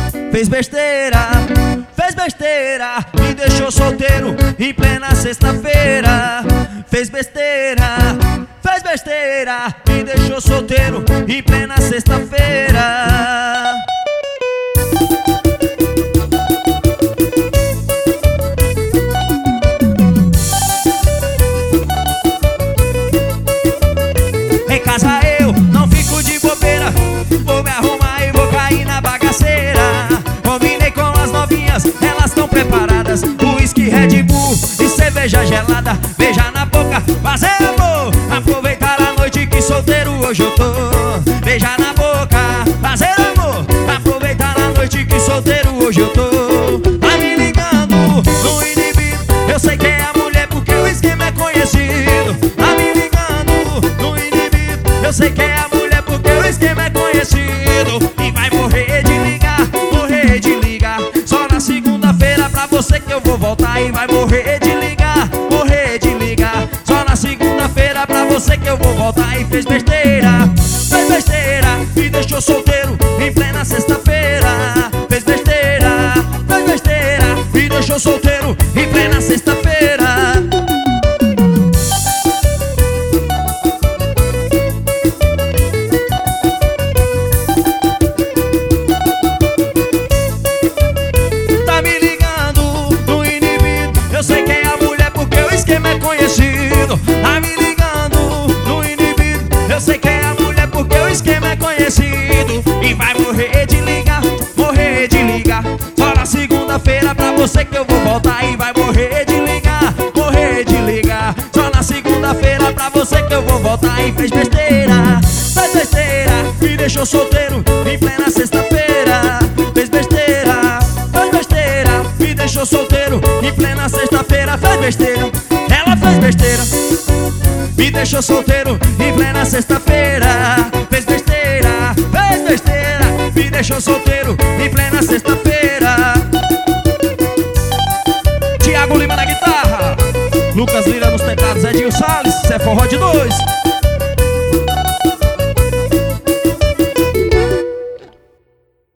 fez besteira, me deixou solteiro em plena sexta-feira. Fez besteira, me deixou solteiro em plena sexta-feira. Em casa eu não fico de bobeira, vou me arrumar e vou cair na bagaceira. Combinei com as novinhas, elas estão preparadas. Whisky, Red Bull e cerveja gelada. Beijar na boca, fazer amor, aproveitar a noite que solteiro hoje eu tô. Beijar na boca, fazer amor, aproveitar a noite que solteiro hoje eu tô. Tá me ligando no inibido, eu sei que é a mulher porque o esquema é conhecido. Tá me ligando no inibido, eu sei que é a mulher porque o esquema é conhecido. E vai morrer de ligar, morrer de ligar. Só na segunda-feira pra você que eu vou voltar. E vai morrer de ligar, morrer de ligar. Só na segunda-feira pra você que eu vou voltar. E fez besteira, me deixou solteiro em plena sexta-feira. Fez besteira, me deixou solteiro em plena sexta-feira. Tá me ligando no inibido, eu sei que é a mulher porque o esquema é conhecido. Tá me ligando no inibido, eu sei que é a mulher porque o esquema é conhecido. E vai morrer de ligar, morrer de ligar. Só na segunda-feira pra você que eu vou voltar. E vai morrer de ligar, morrer de ligar. Só na segunda-feira pra você que eu vou voltar. E fez besteira, me deixou solteiro em plena sexta-feira. Fez besteira, me deixou solteiro em plena sexta-feira. Fez besteira, ela fez besteira, me deixou solteiro em plena sexta-feira. Fez besteira, me deixou solteiro em plena sexta-feira. Thiago Lima na guitarra, Lucas Lira nos teclados, Edinho Salles, Cé Forró de 2.